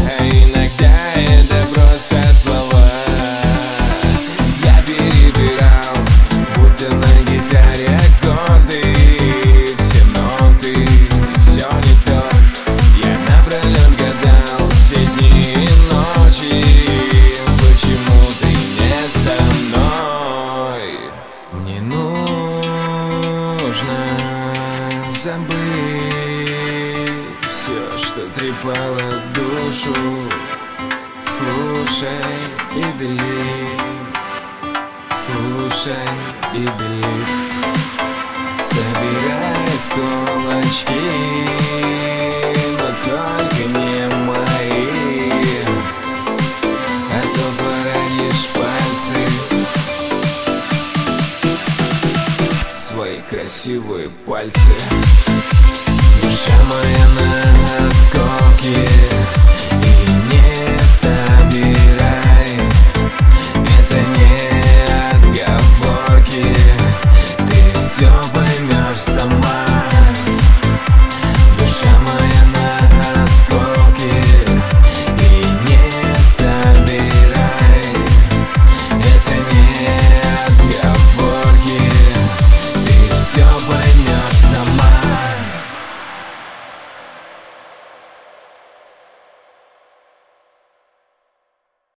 А иногда это просто слова. Я перебирал, будто на гитаре аккорды, все ноты, все не то. Я напролет гадал все дни и ночи, почему ты не со мной. Мне нужно забыть все, что трепало душу. Слушай и делит, слушай и делит. Собирай осколочки, но только не мои, а то поранишь пальцы, свои красивые пальцы.